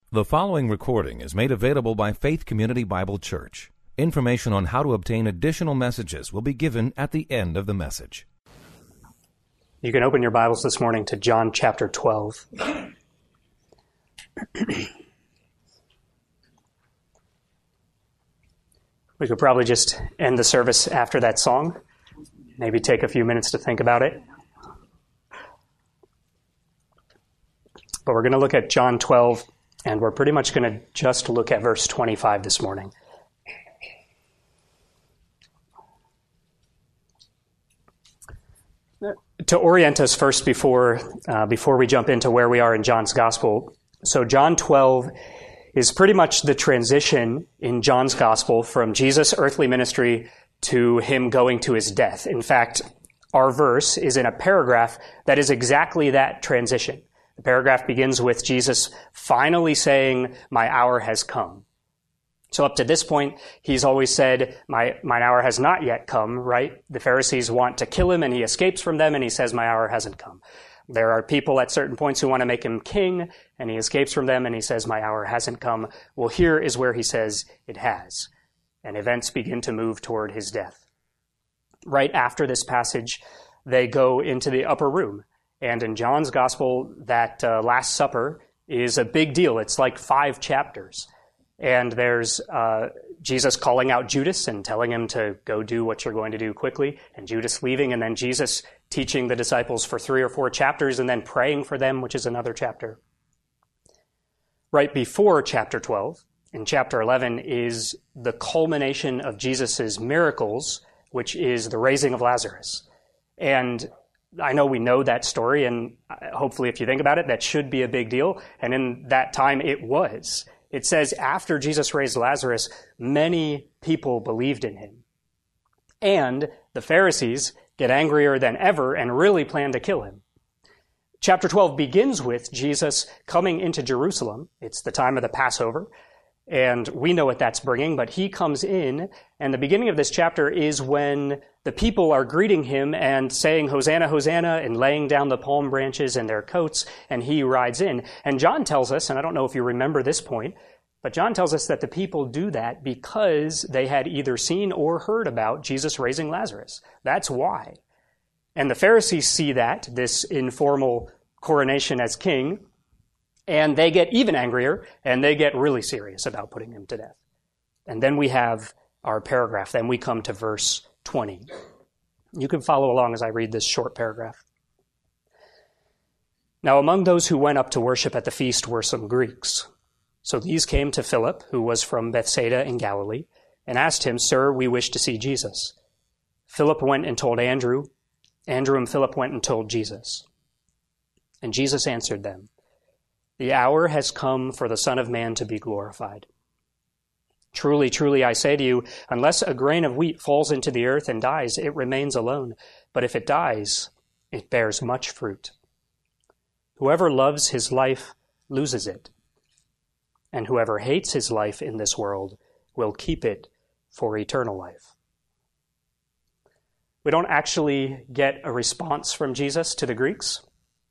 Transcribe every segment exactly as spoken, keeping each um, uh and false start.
The following recording is made available by Faith Community Bible Church. Information on how to obtain additional messages will be given at the end of the message. You can open your Bibles this morning to John chapter twelve. We could probably just end the service after that song. Maybe take a few minutes to think about it. But we're going to look at John twelve, and we're pretty much going to just look at verse twenty-five this morning. To orient us first before uh, before we jump into where we are in John's Gospel, so John twelve is pretty much the transition in John's Gospel from Jesus' earthly ministry to him going to his death. In fact, our verse is in a paragraph that is exactly that transition. The paragraph begins with Jesus finally saying, "My hour has come." So up to this point, he's always said, my, my hour has not yet come, right? The Pharisees want to kill him, and he escapes from them, and he says, my hour hasn't come. There are people at certain points who want to make him king, and he escapes from them, and he says, my hour hasn't come. Well, here is where he says it has. And events begin to move toward his death. Right after this passage, they go into the upper room. And in John's Gospel, that uh, Last Supper is a big deal. It's like five chapters. And there's uh, Jesus calling out Judas and telling him to go do what you're going to do quickly, and Judas leaving, and then Jesus teaching the disciples for three or four chapters and then praying for them, which is another chapter. Right before chapter twelve, in chapter eleven, is the culmination of Jesus' miracles, which is the raising of Lazarus. And I know we know that story, and hopefully if you think about it, that should be a big deal. And in that time, it was. It says after Jesus raised Lazarus, many people believed in him. And the Pharisees get angrier than ever and really plan to kill him. Chapter twelve begins with Jesus coming into Jerusalem. It's the time of the Passover, and we know what that's bringing, but he comes in, and the beginning of this chapter is when the people are greeting him and saying, Hosanna, Hosanna, and laying down the palm branches in their coats, and he rides in. And John tells us, and I don't know if you remember this point, but John tells us that the people do that because they had either seen or heard about Jesus raising Lazarus. That's why. And the Pharisees see that, this informal coronation as king, and they get even angrier, and they get really serious about putting him to death. And then we have our paragraph. Then we come to verse twenty. You can follow along as I read this short paragraph. Now among those who went up to worship at the feast were some Greeks. So these came to Philip, who was from Bethsaida in Galilee, and asked him, Sir, we wish to see Jesus. Philip went and told Andrew. Andrew and Philip went and told Jesus. And Jesus answered them, The hour has come for the Son of Man to be glorified. Truly, truly, I say to you, unless a grain of wheat falls into the earth and dies, it remains alone. But if it dies, it bears much fruit. Whoever loves his life loses it, and whoever hates his life in this world will keep it for eternal life. We don't actually get a response from Jesus to the Greeks.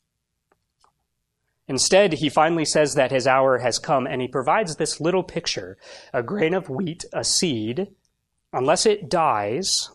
Instead, he finally says that his hour has come, and he provides this little picture. A grain of wheat, a seed, unless it dies,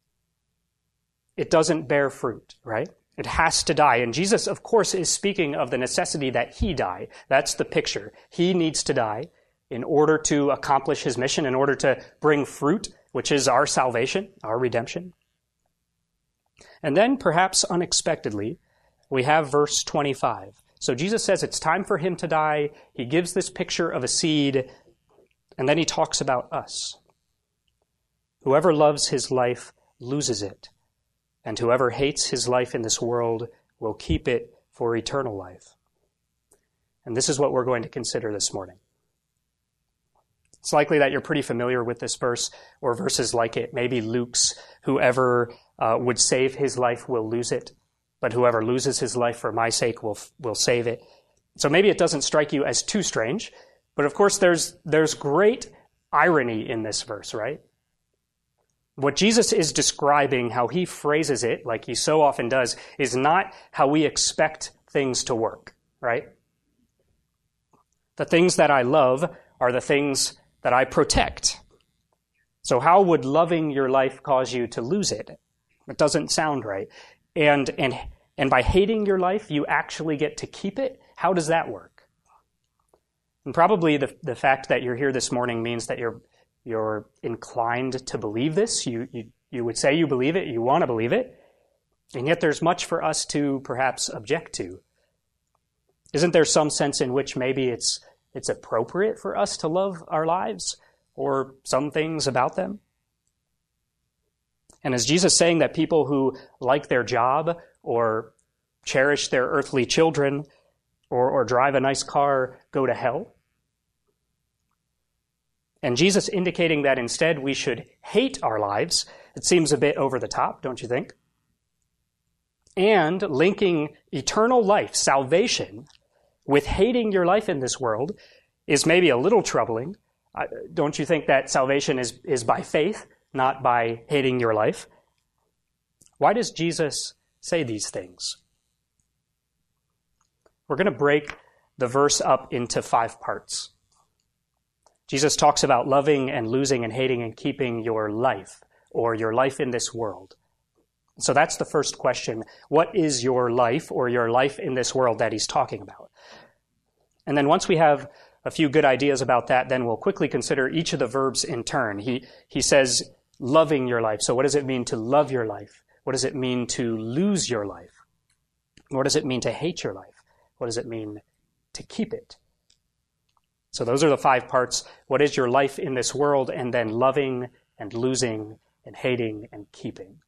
it doesn't bear fruit, right? It has to die. And Jesus, of course, is speaking of the necessity that he die. That's the picture. He needs to die in order to accomplish his mission, in order to bring fruit, which is our salvation, our redemption. And then, perhaps unexpectedly, we have verse twenty-five. So Jesus says it's time for him to die. He gives this picture of a seed, and then he talks about us. Whoever loves his life loses it, and whoever hates his life in this world will keep it for eternal life. And this is what we're going to consider this morning. It's likely that you're pretty familiar with this verse or verses like it. Maybe Luke's, whoever uh, would save his life will lose it, but whoever loses his life for my sake will will save it. So maybe it doesn't strike you as too strange, but of course there's there's great irony in this verse, right? What Jesus is describing, how he phrases it, like he so often does, is not how we expect things to work, right? The things that I love are the things that I protect. So how would loving your life cause you to lose it? It doesn't sound right. And, and, and by hating your life, you actually get to keep it? How does that work? And probably the, the fact that you're here this morning means that you're, you're inclined to believe this. You, you, you would say you believe it, you want to believe it. And yet there's much for us to perhaps object to. Isn't there some sense in which maybe it's it's appropriate for us to love our lives or some things about them? And is Jesus saying that people who like their job or cherish their earthly children or, or drive a nice car go to hell? And Jesus indicating that instead we should hate our lives, it seems a bit over the top, don't you think? And linking eternal life, salvation, with hating your life in this world is maybe a little troubling. Uh, don't you think that salvation is, is by faith, not by hating your life? Why does Jesus say these things? We're going to break the verse up into five parts. Jesus talks about loving and losing and hating and keeping your life, or your life in this world. So that's the first question. What is your life or your life in this world that he's talking about? And then once we have a few good ideas about that, then we'll quickly consider each of the verbs in turn. He, he says, loving your life. So what does it mean to love your life? What does it mean to lose your life? What does it mean to hate your life? What does it mean to keep it? So those are the five parts. What is your life in this world? And then loving and losing and hating and keeping.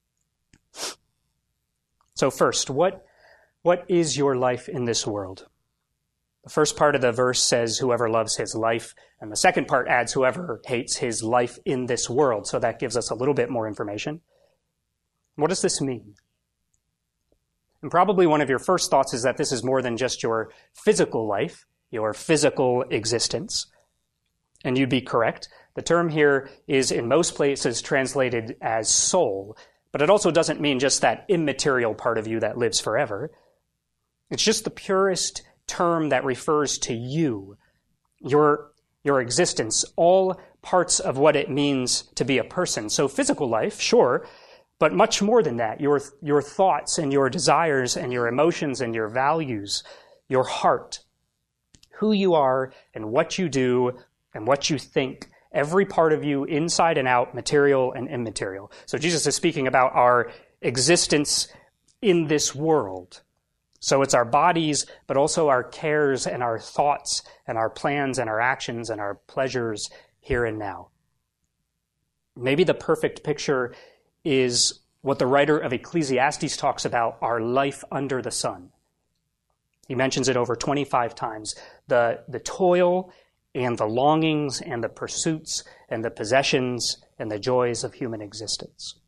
So first, what, what is your life in this world? The first part of the verse says, whoever loves his life, and the second part adds, whoever hates his life in this world. So that gives us a little bit more information. What does this mean? And probably one of your first thoughts is that this is more than just your physical life, your physical existence. And you'd be correct. The term here is in most places translated as soul, but it also doesn't mean just that immaterial part of you that lives forever. It's just the purest term that refers to you, your, your existence, all parts of what it means to be a person. So physical life, sure, but much more than that. Your, your thoughts and your desires and your emotions and your values, your heart, who you are and what you do and what you think, every part of you inside and out, material and immaterial. So Jesus is speaking about our existence in this world. So it's our bodies, but also our cares and our thoughts and our plans and our actions and our pleasures here and now. Maybe the perfect picture is what the writer of Ecclesiastes talks about, our life under the sun. He mentions it over twenty-five times. The, the toil and the longings and the pursuits and the possessions and the joys of human existence.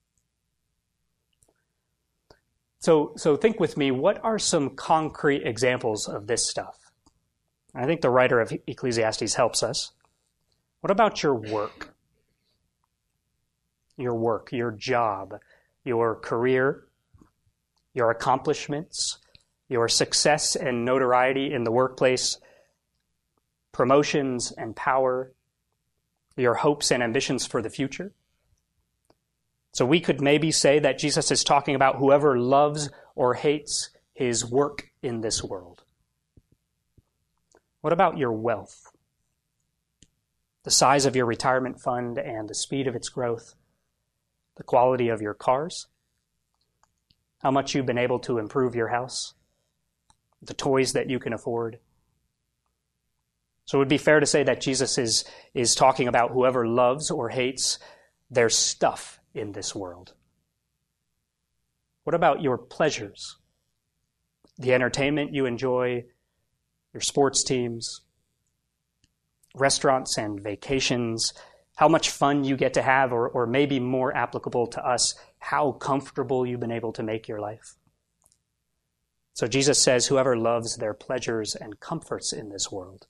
So, so think with me, what are some concrete examples of this stuff? I think the writer of Ecclesiastes helps us. What about your work? Your work, your job, your career, your accomplishments, your success and notoriety in the workplace, promotions and power, your hopes and ambitions for the future. So we could maybe say that Jesus is talking about whoever loves or hates his work in this world. What about your wealth? The size of your retirement fund and the speed of its growth? The quality of your cars? How much you've been able to improve your house? The toys that you can afford? So it would be fair to say that Jesus is, is talking about whoever loves or hates their stuff in this world. What about your pleasures? The entertainment you enjoy, your sports teams, restaurants and vacations, how much fun you get to have, or, or maybe more applicable to us, how comfortable you've been able to make your life. So Jesus says, whoever loves their pleasures and comforts in this world.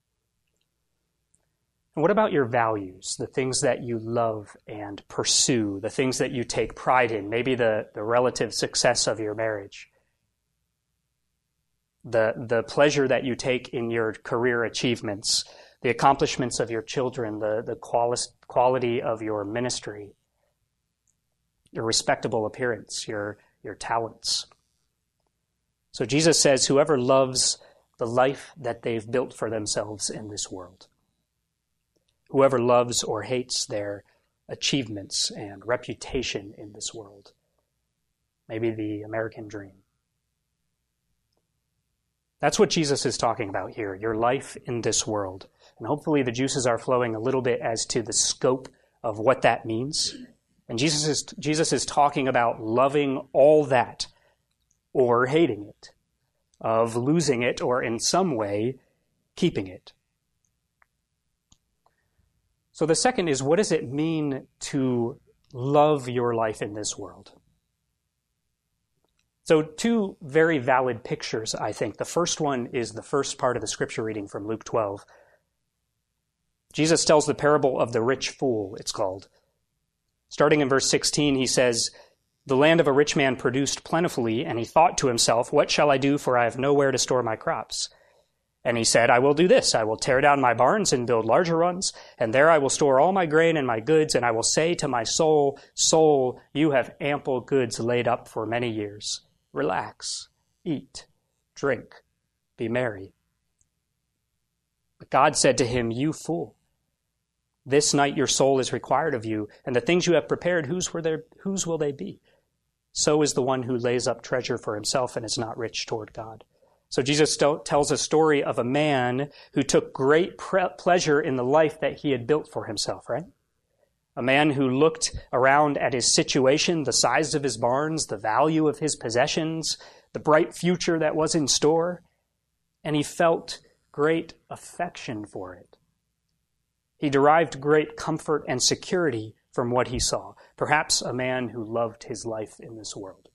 And what about your values, the things that you love and pursue, the things that you take pride in, maybe the, the relative success of your marriage, the, the pleasure that you take in your career achievements, the accomplishments of your children, the, the quali- quality of your ministry, your respectable appearance, your, your talents. So Jesus says, whoever loves the life that they've built for themselves in this world, whoever loves or hates their achievements and reputation in this world, maybe the American dream. That's what Jesus is talking about here, your life in this world. And hopefully the juices are flowing a little bit as to the scope of what that means. And Jesus is, Jesus is talking about loving all that or hating it, of losing it or in some way keeping it. So the second is, what does it mean to love your life in this world? So two very valid pictures, I think. The first one is the first part of the scripture reading from Luke twelve. Jesus tells the parable of the rich fool, it's called. Starting in verse sixteen, he says, "The land of a rich man produced plentifully, and he thought to himself, 'What shall I do, for I have nowhere to store my crops?' And he said, 'I will do this. I will tear down my barns and build larger ones, and there I will store all my grain and my goods, and I will say to my soul, Soul, you have ample goods laid up for many years. Relax, eat, drink, be merry.' But God said to him, 'You fool, this night your soul is required of you, and the things you have prepared, whose were there, whose will they be? So is the one who lays up treasure for himself and is not rich toward God.'" So Jesus st- tells a story of a man who took great pre- pleasure in the life that he had built for himself, right? A man who looked around at his situation, the size of his barns, the value of his possessions, the bright future that was in store, and he felt great affection for it. He derived great comfort and security from what he saw. Perhaps a man who loved his life in this world.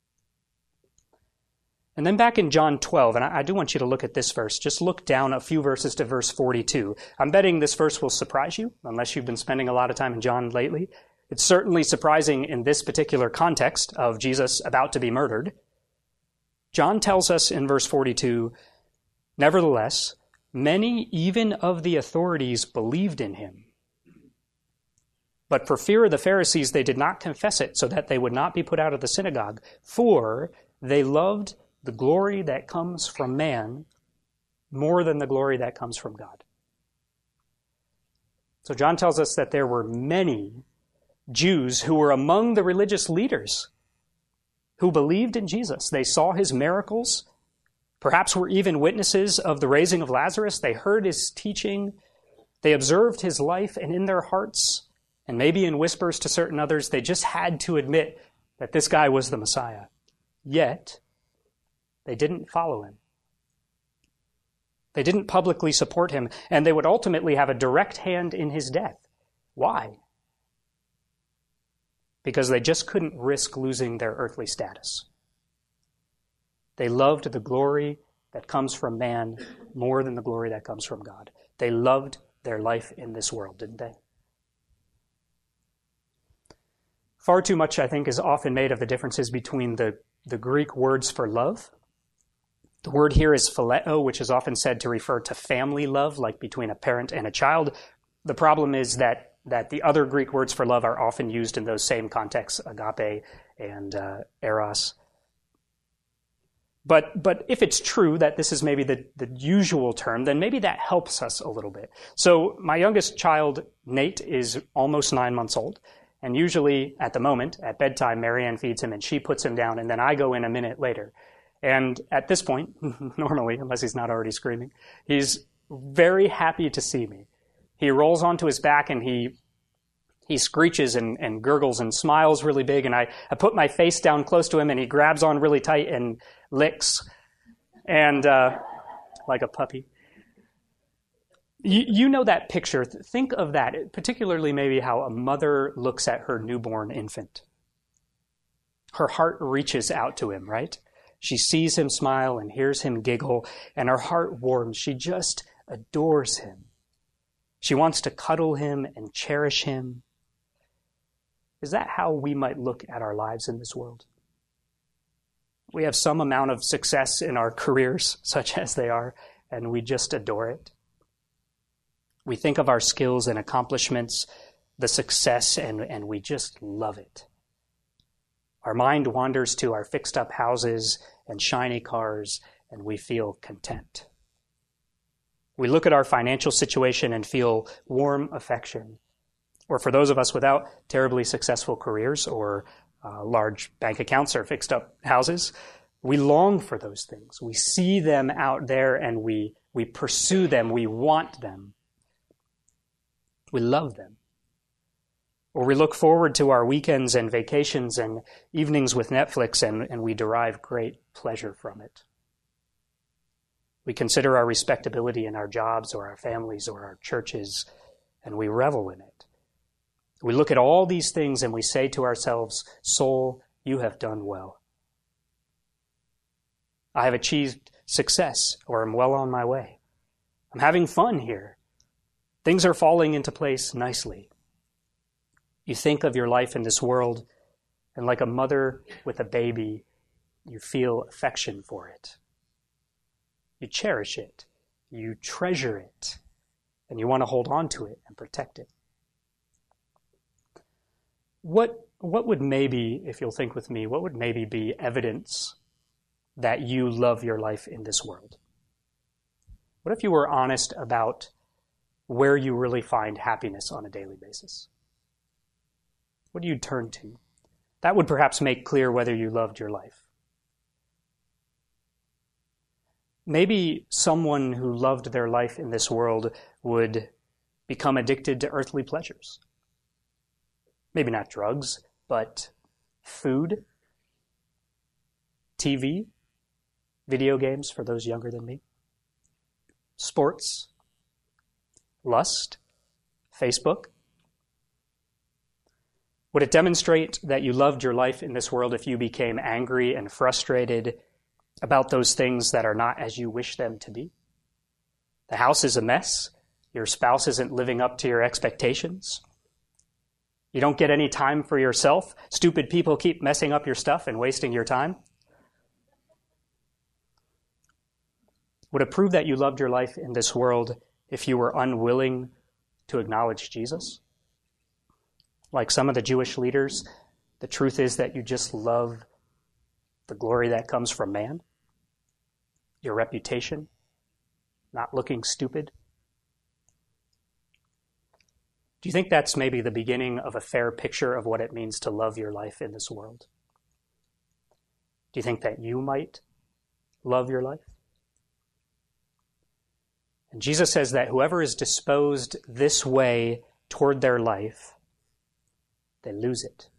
And then back in John twelve, and I, I do want you to look at this verse. Just look down a few verses to verse forty-two. I'm betting this verse will surprise you, unless you've been spending a lot of time in John lately. It's certainly surprising in this particular context of Jesus about to be murdered. John tells us in verse forty-two, "Nevertheless, many even of the authorities believed in him. But for fear of the Pharisees, they did not confess it, so that they would not be put out of the synagogue. For they loved the glory that comes from man more than the glory that comes from God." So John tells us that there were many Jews who were among the religious leaders who believed in Jesus. They saw his miracles, perhaps were even witnesses of the raising of Lazarus. They heard his teaching. They observed his life, and in their hearts, and maybe in whispers to certain others, they just had to admit that this guy was the Messiah. Yet, they didn't follow him. They didn't publicly support him, and they would ultimately have a direct hand in his death. Why? Because they just couldn't risk losing their earthly status. They loved the glory that comes from man more than the glory that comes from God. They loved their life in this world, didn't they? Far too much, I think, is often made of the differences between the, the Greek words for love. The word here is phileo, which is often said to refer to family love, like between a parent and a child. The problem is that, that the other Greek words for love are often used in those same contexts, agape and uh, eros. But but if it's true that this is maybe the, the usual term, then maybe that helps us a little bit. So my youngest child, Nate, is almost nine months old. And usually at the moment, at bedtime, Marianne feeds him and she puts him down, and then I go in a minute later. And at this point, normally, unless he's not already screaming, he's very happy to see me. He rolls onto his back and he he screeches and, and gurgles and smiles really big. And I, I put my face down close to him and he grabs on really tight and licks. And uh, like a puppy. You, you know that picture. Think of that, particularly maybe how a mother looks at her newborn infant. Her heart reaches out to him, right? She sees him smile and hears him giggle, and her heart warms. She just adores him. She wants to cuddle him and cherish him. Is that how we might look at our lives in this world? We have some amount of success in our careers, such as they are, and we just adore it. We think of our skills and accomplishments, the success, and, and we just love it. Our mind wanders to our fixed-up houses and shiny cars, and we feel content. We look at our financial situation and feel warm affection. Or for those of us without terribly successful careers or uh, large bank accounts or fixed-up houses, we long for those things. We see them out there and we, we pursue them. We want them. We love them. Or we look forward to our weekends and vacations and evenings with Netflix, and, and we derive great pleasure from it. We consider our respectability in our jobs or our families or our churches, and we revel in it. We look at all these things and we say to ourselves, "Soul, you have done well. I have achieved success, or am well on my way. I'm having fun here. Things are falling into place nicely." You think of your life in this world, and like a mother with a baby, you feel affection for it. You cherish it. You treasure it. And you want to hold on to it and protect it. What, what would maybe, if you'll think with me, what would maybe be evidence that you love your life in this world? What if you were honest about where you really find happiness on a daily basis? What do you turn to? That would perhaps make clear whether you loved your life. Maybe someone who loved their life in this world would become addicted to earthly pleasures. Maybe not drugs, but food, T V, video games for those younger than me, sports, lust, Facebook. Would it demonstrate that you loved your life in this world if you became angry and frustrated about those things that are not as you wish them to be? The house is a mess. Your spouse isn't living up to your expectations. You don't get any time for yourself. Stupid people keep messing up your stuff and wasting your time. Would it prove that you loved your life in this world if you were unwilling to acknowledge Jesus? Like some of the Jewish leaders, the truth is that you just love the glory that comes from man, your reputation, not looking stupid. Do you think that's maybe the beginning of a fair picture of what it means to love your life in this world? Do you think that you might love your life? And Jesus says that whoever is disposed this way toward their life, they lose it.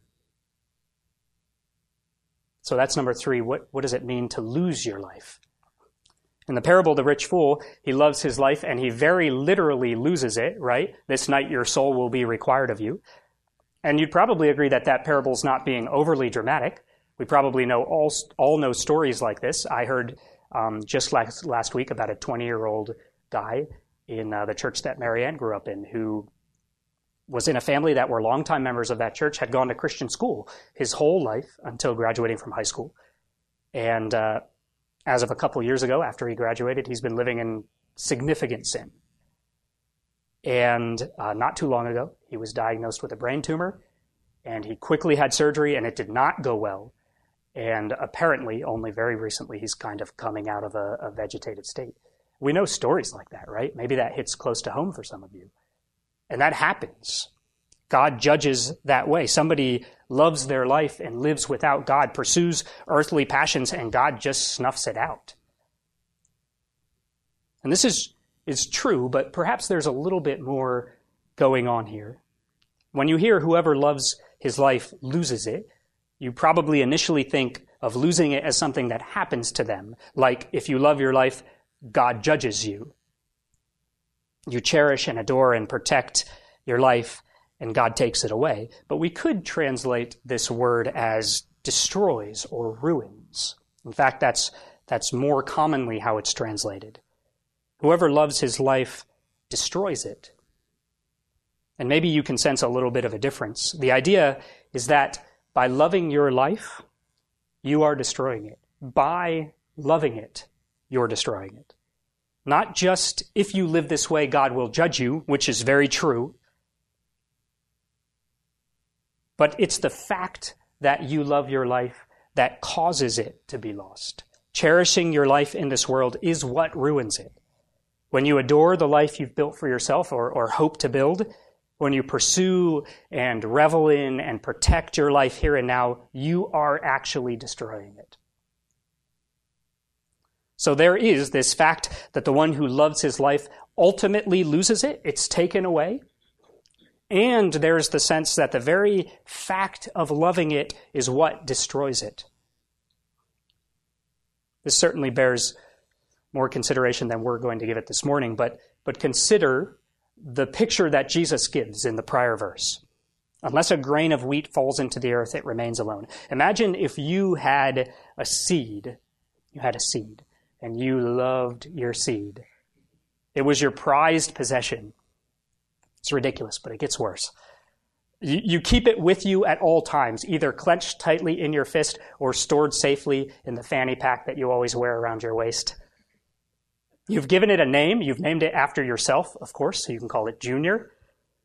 So that's number three. What, what does it mean to lose your life? In the parable of the rich fool, he loves his life and he very literally loses it, right? This night your soul will be required of you. And you'd probably agree that that parable's not being overly dramatic. We probably know all, all know stories like this. I heard um, just last, last week about a twenty-year-old guy in uh, the church that Marianne grew up in who was in a family that were longtime members of that church, had gone to Christian school his whole life until graduating from high school. And uh, as of a couple years ago, after he graduated, he's been living in significant sin. And uh, not too long ago, he was diagnosed with a brain tumor, and he quickly had surgery, and it did not go well. And apparently, only very recently, he's kind of coming out of a, a vegetative state. We know stories like that, right? Maybe that hits close to home for some of you. And that happens. God judges that way. Somebody loves their life and lives without God, pursues earthly passions, and God just snuffs it out. And this is, is true, but perhaps there's a little bit more going on here. When you hear whoever loves his life loses it, you probably initially think of losing it as something that happens to them. Like if you love your life, God judges you. You cherish and adore and protect your life, and God takes it away. But we could translate this word as destroys or ruins. In fact, that's, that's more commonly how it's translated. Whoever loves his life destroys it. And maybe you can sense a little bit of a difference. The idea is that by loving your life, you are destroying it. by loving it, you're destroying it. Not just if you live this way, God will judge you, which is very true, but it's the fact that you love your life that causes it to be lost. Cherishing your life in this world is what ruins it. When you adore the life you've built for yourself or, or hope to build, when you pursue and revel in and protect your life here and now, you are actually destroying it. So there is this fact that the one who loves his life ultimately loses it. It's taken away. And there's the sense that the very fact of loving it is what destroys it. This certainly bears more consideration than we're going to give it this morning, but, but consider the picture that Jesus gives in the prior verse. Unless a grain of wheat falls into the earth, it remains alone. Imagine if you had a seed, you had a seed, and you loved your seed. It was your prized possession. It's ridiculous, but it gets worse. You, you keep it with you at all times, either clenched tightly in your fist or stored safely in the fanny pack that you always wear around your waist. You've given it a name. You've named it after yourself, of course, so you can call it Junior.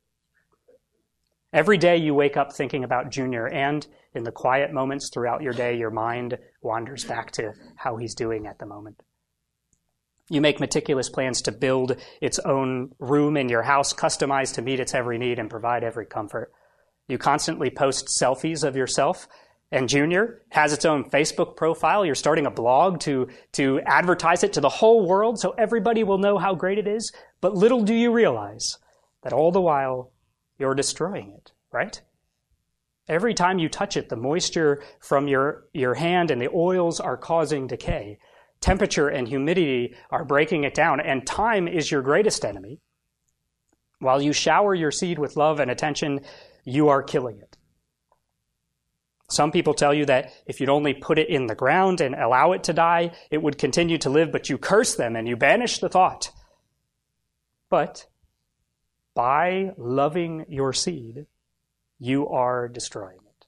Every day you wake up thinking about Junior, and in the quiet moments throughout your day, your mind wanders back to how he's doing at the moment. You make meticulous plans to build its own room in your house, customized to meet its every need and provide every comfort. You constantly post selfies of yourself, and Junior has its own Facebook profile. You're starting a blog to, to advertise it to the whole world so everybody will know how great it is. But little do you realize that all the while you're destroying it, right? Every time you touch it, the moisture from your, your hand and the oils are causing decay. Temperature and humidity are breaking it down, and time is your greatest enemy. While you shower your seed with love and attention, you are killing it. Some people tell you that if you'd only put it in the ground and allow it to die, it would continue to live, but you curse them and you banish the thought. But by loving your seed, you are destroying it.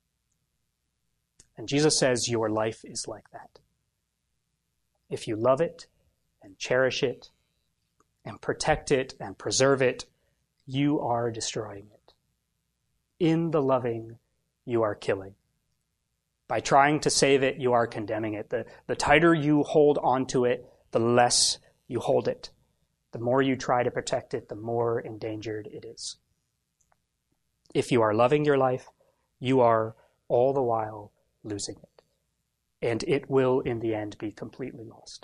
And Jesus says your life is like that. If you love it and cherish it and protect it and preserve it, you are destroying it. In the loving, you are killing. By trying to save it, you are condemning it. The, the tighter you hold onto it, the less you hold it. The more you try to protect it, the more endangered it is. If you are loving your life, you are all the while losing it. And it will, in the end, be completely lost.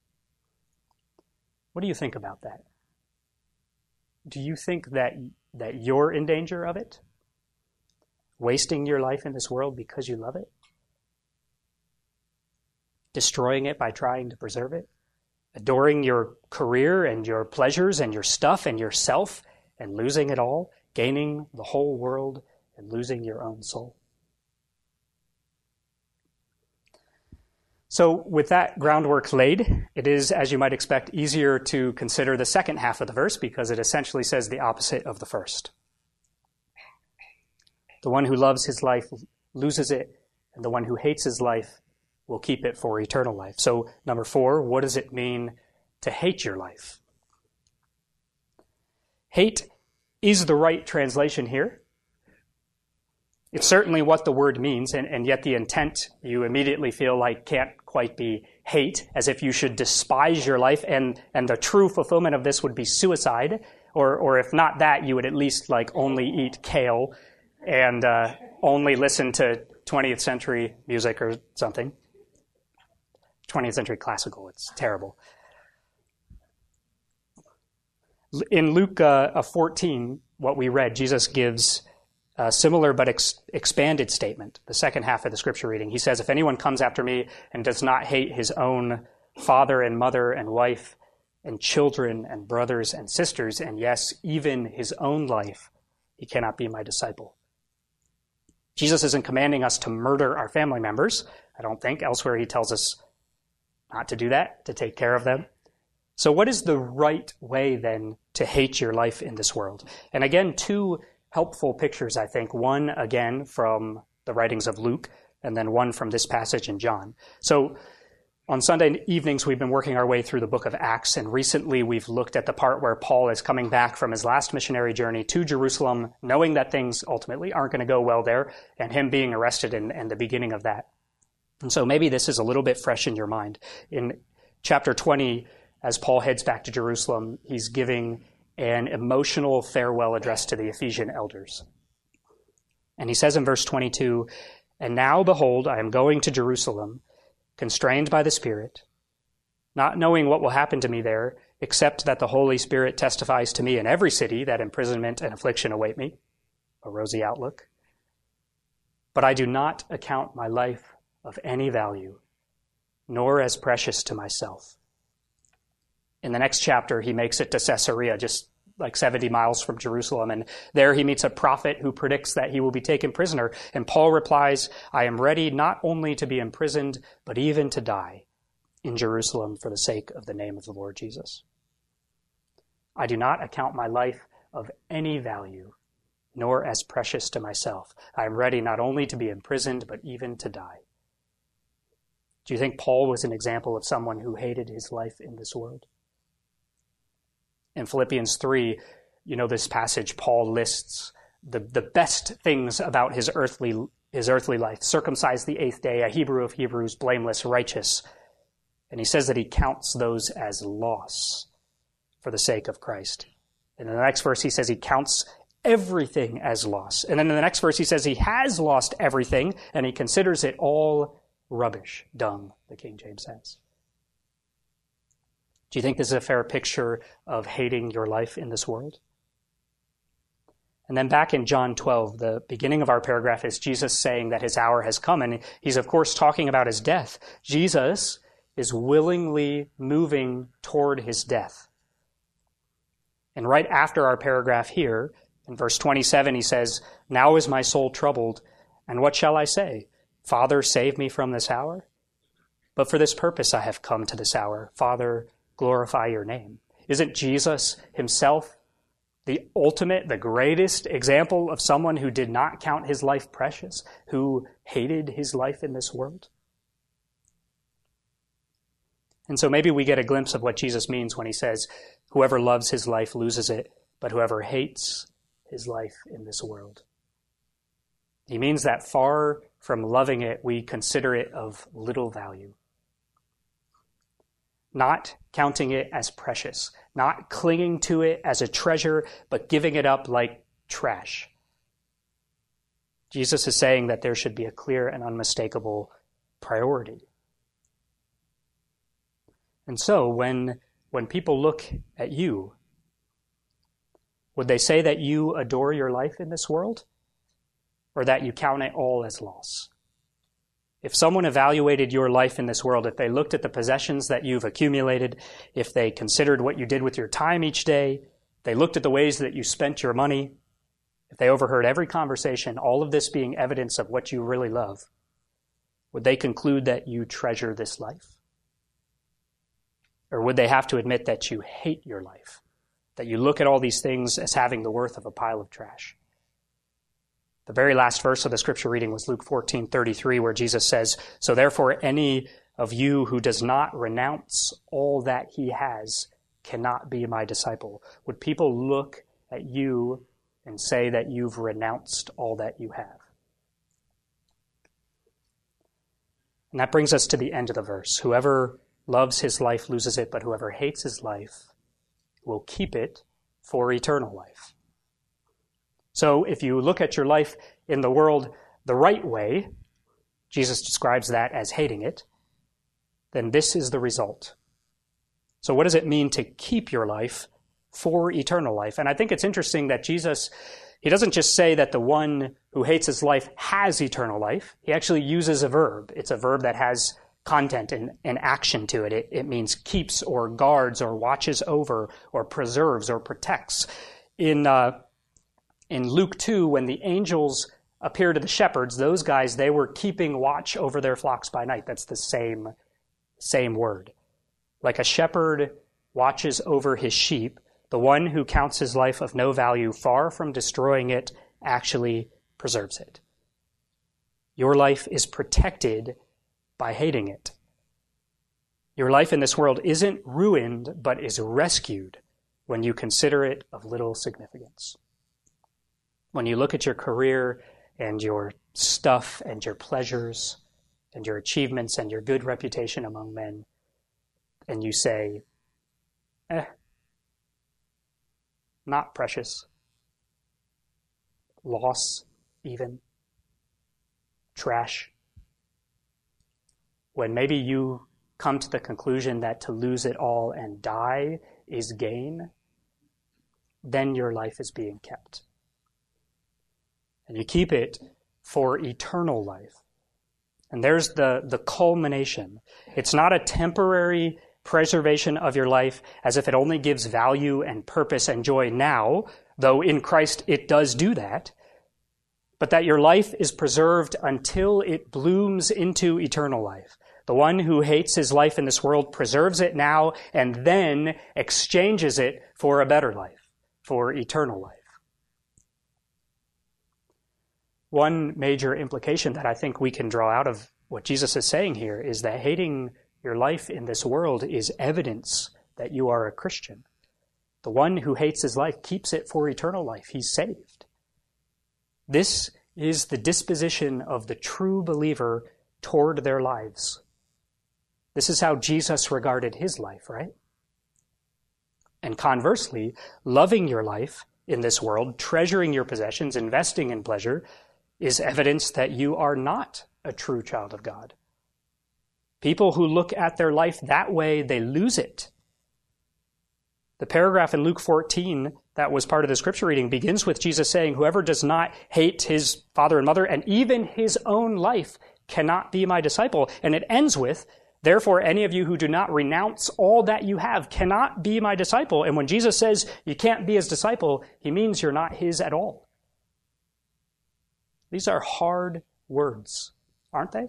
What do you think about that? Do you think that, that you're in danger of it? Wasting your life in this world because you love it? Destroying it by trying to preserve it? Adoring your career and your pleasures and your stuff and yourself and losing it all? Gaining the whole world and losing your own soul? So with that groundwork laid, it is, as you might expect, easier to consider the second half of the verse because it essentially says the opposite of the first. The one who loves his life loses it, and the one who hates his life will keep it for eternal life. So number four, what does it mean to hate your life? Hate is the right translation here. It's certainly what the word means, and, and yet the intent you immediately feel like can't quite be hate, as if you should despise your life, and, and the true fulfillment of this would be suicide, or, or if not that, you would at least like only eat kale and uh, only listen to twentieth century music or something. twentieth century classical, it's terrible. In Luke uh, fourteen, what we read, Jesus gives a similar but ex- expanded statement, the second half of the scripture reading. He says, if anyone comes after me and does not hate his own father and mother and wife and children and brothers and sisters, and yes, even his own life, he cannot be my disciple. Jesus isn't commanding us to murder our family members. I don't think. Elsewhere he tells us not to do that, to take care of them. So what is the right way then to hate your life in this world? And again, two helpful pictures, I think. One, again, from the writings of Luke, and then one from this passage in John. So on Sunday evenings, we've been working our way through the book of Acts, and recently we've looked at the part where Paul is coming back from his last missionary journey to Jerusalem, knowing that things ultimately aren't going to go well there, and him being arrested and, and the beginning of that. And so maybe this is a little bit fresh in your mind. In chapter twenty, as Paul heads back to Jerusalem, he's giving an emotional farewell address to the Ephesian elders. And he says in verse twenty-two, "And now, behold, I am going to Jerusalem, constrained by the Spirit, not knowing what will happen to me there, except that the Holy Spirit testifies to me in every city that imprisonment and affliction await me." A rosy outlook. "But I do not account my life of any value, nor as precious to myself." In the next chapter, he makes it to Caesarea, just like seventy miles from Jerusalem, and there he meets a prophet who predicts that he will be taken prisoner. And Paul replies, "I am ready not only to be imprisoned, but even to die in Jerusalem for the sake of the name of the Lord Jesus. I do not account my life of any value, nor as precious to myself. I am ready not only to be imprisoned, but even to die." Do you think Paul was an example of someone who hated his life in this world? In Philippians three, you know this passage, Paul lists the, the best things about his earthly, his earthly life. Circumcised the eighth day, a Hebrew of Hebrews, blameless, righteous. And he says that he counts those as loss for the sake of Christ. And in the next verse, he says he counts everything as loss. And then in the next verse, he says he has lost everything, and he considers it all rubbish, dung, the King James says. Do you think this is a fair picture of hating your life in this world? And then back in John twelve, the beginning of our paragraph is Jesus saying that his hour has come, and he's of course talking about his death. Jesus is willingly moving toward his death. And right after our paragraph here, in verse twenty-seven, he says, "Now is my soul troubled, and what shall I say? Father, save me from this hour? But for this purpose I have come to this hour. Father, glorify your name." Isn't Jesus himself the ultimate, the greatest example of someone who did not count his life precious, who hated his life in this world? And so maybe we get a glimpse of what Jesus means when he says, "Whoever loves his life loses it, but whoever hates his life in this world." He means that far from loving it, we consider it of little value. Not counting it as precious, not clinging to it as a treasure, but giving it up like trash. Jesus is saying that there should be a clear and unmistakable priority. And so when, when people look at you, would they say that you adore your life in this world, or that you count it all as loss? If someone evaluated your life in this world, if they looked at the possessions that you've accumulated, if they considered what you did with your time each day, they looked at the ways that you spent your money, if they overheard every conversation, all of this being evidence of what you really love, would they conclude that you treasure this life? Or would they have to admit that you hate your life, that you look at all these things as having the worth of a pile of trash? The very last verse of the scripture reading was Luke fourteen thirty-three, where Jesus says, "So therefore any of you who does not renounce all that he has cannot be my disciple." Would people look at you and say that you've renounced all that you have? And that brings us to the end of the verse. "Whoever loves his life loses it, but whoever hates his life will keep it for eternal life." So if you look at your life in the world the right way, Jesus describes that as hating it, then this is the result. So what does it mean to keep your life for eternal life? And I think it's interesting that Jesus, he doesn't just say that the one who hates his life has eternal life. He actually uses a verb. It's a verb that has content and, and action to it. it. It means keeps or guards or watches over or preserves or protects. In uh, In Luke two, when the angels appear to the shepherds, those guys, they were keeping watch over their flocks by night. That's the same, same word. Like a shepherd watches over his sheep, the one who counts his life of no value, far from destroying it, actually preserves it. Your life is protected by hating it. Your life in this world isn't ruined, but is rescued when you consider it of little significance. When you look at your career and your stuff and your pleasures and your achievements and your good reputation among men, and you say, eh, not precious, loss even, trash. When maybe you come to the conclusion that to lose it all and die is gain, then your life is being kept. And you keep it for eternal life. And there's the, the culmination. It's not a temporary preservation of your life as if it only gives value and purpose and joy now, though in Christ it does do that, but that your life is preserved until it blooms into eternal life. The one who hates his life in this world preserves it now and then exchanges it for a better life, for eternal life. One major implication that I think we can draw out of what Jesus is saying here is that hating your life in this world is evidence that you are a Christian. The one who hates his life keeps it for eternal life. He's saved. This is the disposition of the true believer toward their lives. This is how Jesus regarded his life, right? And conversely, loving your life in this world, treasuring your possessions, investing in pleasure, is evidence that you are not a true child of God. People who look at their life that way, they lose it. The paragraph in Luke fourteen that was part of the scripture reading begins with Jesus saying, whoever does not hate his father and mother and even his own life cannot be my disciple. And it ends with, therefore, any of you who do not renounce all that you have cannot be my disciple. And when Jesus says you can't be his disciple, he means you're not his at all. These are hard words, aren't they?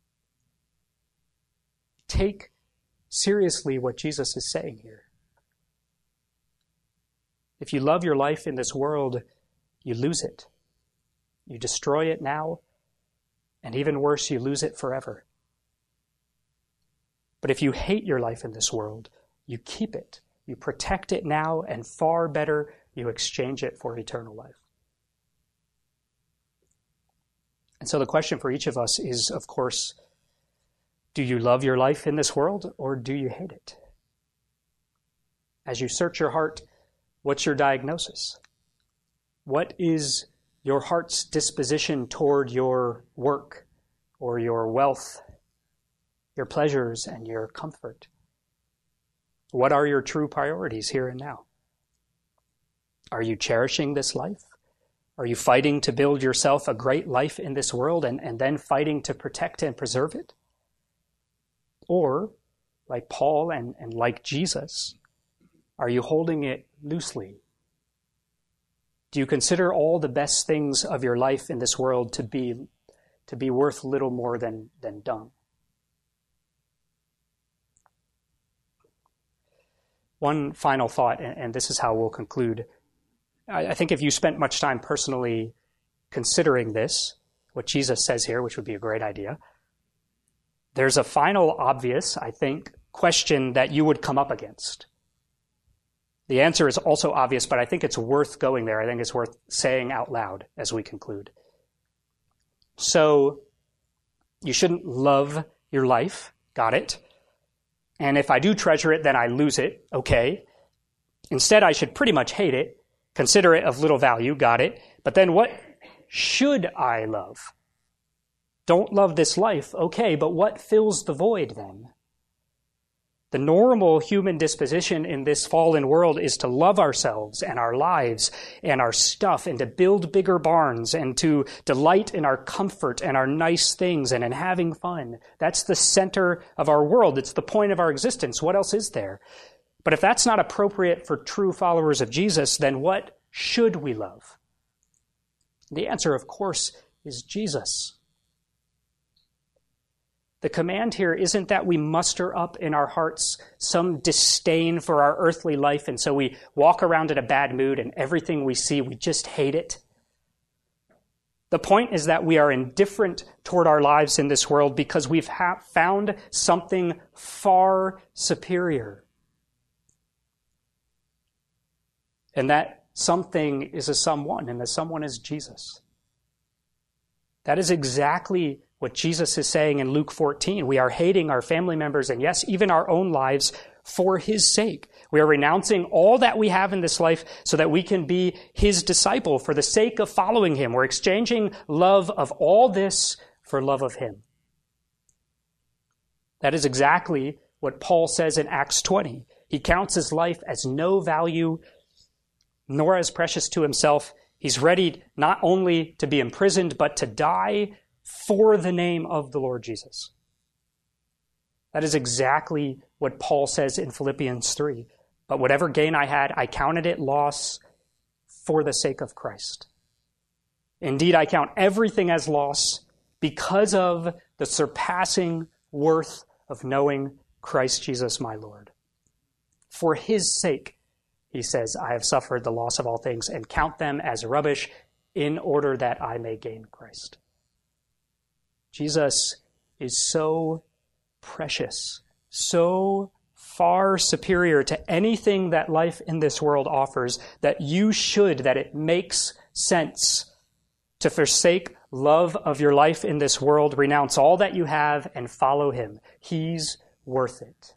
Take seriously what Jesus is saying here. If you love your life in this world, you lose it. You destroy it now, and even worse, you lose it forever. But if you hate your life in this world, you keep it. You protect it now, and far better, you exchange it for eternal life. And so the question for each of us is, of course, do you love your life in this world, or do you hate it? As you search your heart, what's your diagnosis? What is your heart's disposition toward your work or your wealth, your pleasures and your comfort? What are your true priorities here and now? Are you cherishing this life? Are you fighting to build yourself a great life in this world and, and then fighting to protect and preserve it? Or, like Paul and, and like Jesus, are you holding it loosely? Do you consider all the best things of your life in this world to be, to be worth little more than, than dung? One final thought, and, and this is how we'll conclude. I, I think if you spent much time personally considering this, what Jesus says here, which would be a great idea, there's a final obvious, I think, question that you would come up against. The answer is also obvious, but I think it's worth going there. I think it's worth saying out loud as we conclude. So, you shouldn't love your life. Got it. And if I do treasure it, then I lose it. Okay. Instead, I should pretty much hate it, consider it of little value. Got it. But then what should I love? Don't love this life. Okay, but what fills the void then? The normal human disposition in this fallen world is to love ourselves and our lives and our stuff and to build bigger barns and to delight in our comfort and our nice things and in having fun. That's the center of our world. It's the point of our existence. What else is there? But if that's not appropriate for true followers of Jesus, then what should we love? The answer, of course, is Jesus. The command here isn't that we muster up in our hearts some disdain for our earthly life, and so we walk around in a bad mood and everything we see, we just hate it. The point is that we are indifferent toward our lives in this world because we've ha- found something far superior. And that something is a someone, and the someone is Jesus. That is exactly what Jesus is saying in Luke fourteen. We are hating our family members and, yes, even our own lives for his sake. We are renouncing all that we have in this life so that we can be his disciple for the sake of following him. We're exchanging love of all this for love of him. That is exactly what Paul says in Acts twenty. He counts his life as no value nor as precious to himself. He's ready not only to be imprisoned, but to die for the name of the Lord Jesus. That is exactly what Paul says in Philippians three. But whatever gain I had, I counted it loss for the sake of Christ. Indeed, I count everything as loss because of the surpassing worth of knowing Christ Jesus my Lord. For his sake, he says, I have suffered the loss of all things and count them as rubbish in order that I may gain Christ. Jesus is so precious, so far superior to anything that life in this world offers, that you should, that it makes sense to forsake love of your life in this world, renounce all that you have, and follow him. He's worth it.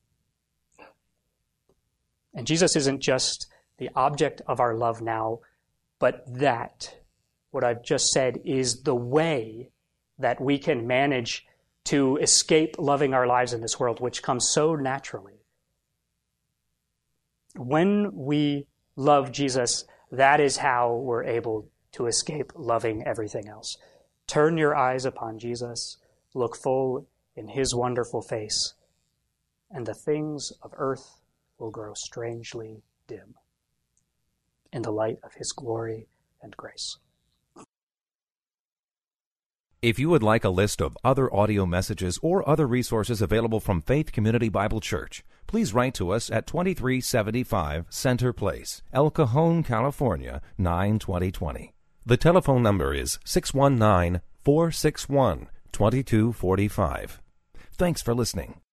And Jesus isn't just the object of our love now, but that, what I've just said, is the way that we can manage to escape loving our lives in this world, which comes so naturally. When we love Jesus, that is how we're able to escape loving everything else. Turn your eyes upon Jesus, look full in his wonderful face, and the things of earth will grow strangely dim in the light of his glory and grace. If you would like a list of other audio messages or other resources available from Faith Community Bible Church, please write to us at twenty-three seventy-five Center Place, El Cajon, California, nine twenty twenty. The telephone number is six one nine, four six one, two two four five. Thanks for listening.